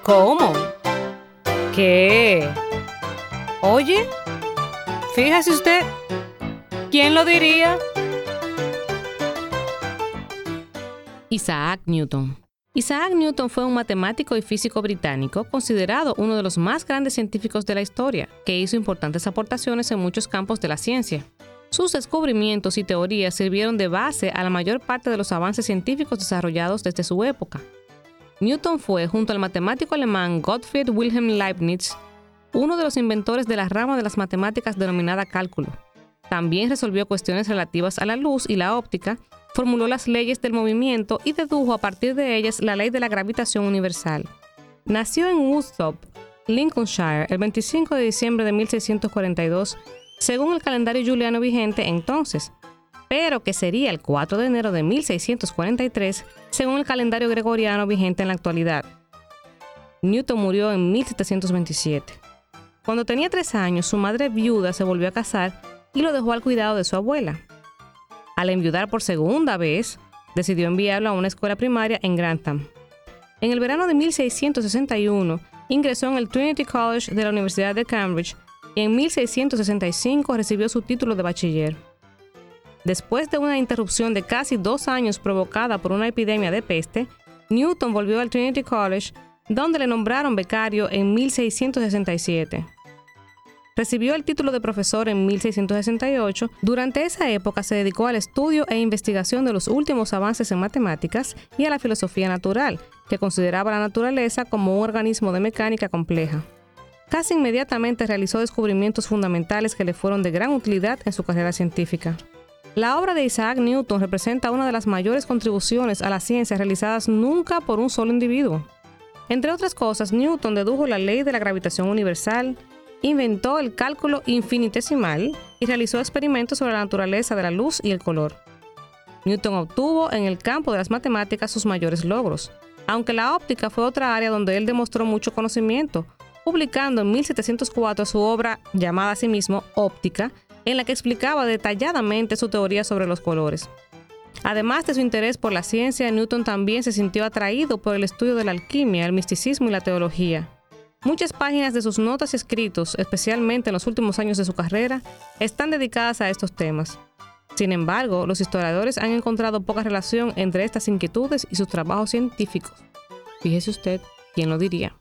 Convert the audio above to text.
¿Cómo? ¿Qué? Oye, fíjese usted, ¿quién lo diría? Isaac Newton. Isaac Newton fue un matemático y físico británico considerado uno de los más grandes científicos de la historia, que hizo importantes aportaciones en muchos campos de la ciencia. Sus descubrimientos y teorías sirvieron de base a la mayor parte de los avances científicos desarrollados desde su época. Newton fue, junto al matemático alemán Gottfried Wilhelm Leibniz, uno de los inventores de la rama de las matemáticas denominada cálculo. También resolvió cuestiones relativas a la luz y la óptica, formuló las leyes del movimiento y dedujo a partir de ellas la ley de la gravitación universal. Nació en Woodstock, Lincolnshire, el 25 de diciembre de 1642, según el calendario juliano vigente entonces, pero que sería el 4 de enero de 1643, según el calendario gregoriano vigente en la actualidad. Newton murió en 1727. Cuando tenía 3 años, su madre viuda se volvió a casar y lo dejó al cuidado de su abuela. Al enviudar por segunda vez, decidió enviarlo a una escuela primaria en Grantham. En el verano de 1661, ingresó en el Trinity College de la Universidad de Cambridge y en 1665 recibió su título de bachiller. Después de una interrupción de casi 2 años provocada por una epidemia de peste, Newton volvió al Trinity College, donde le nombraron becario en 1667. Recibió el título de profesor en 1668. Durante esa época se dedicó al estudio e investigación de los últimos avances en matemáticas y a la filosofía natural, que consideraba la naturaleza como un organismo de mecánica compleja. Casi inmediatamente realizó descubrimientos fundamentales que le fueron de gran utilidad en su carrera científica. La obra de Isaac Newton representa una de las mayores contribuciones a la ciencia realizadas nunca por un solo individuo. Entre otras cosas, Newton dedujo la ley de la gravitación universal, inventó el cálculo infinitesimal y realizó experimentos sobre la naturaleza de la luz y el color. Newton obtuvo en el campo de las matemáticas sus mayores logros, aunque la óptica fue otra área donde él demostró mucho conocimiento, publicando en 1704 su obra llamada asimismo Óptica, en la que explicaba detalladamente su teoría sobre los colores. Además de su interés por la ciencia, Newton también se sintió atraído por el estudio de la alquimia, el misticismo y la teología. Muchas páginas de sus notas y escritos, especialmente en los últimos años de su carrera, están dedicadas a estos temas. Sin embargo, los historiadores han encontrado poca relación entre estas inquietudes y sus trabajos científicos. Fíjese usted, ¿quién lo diría?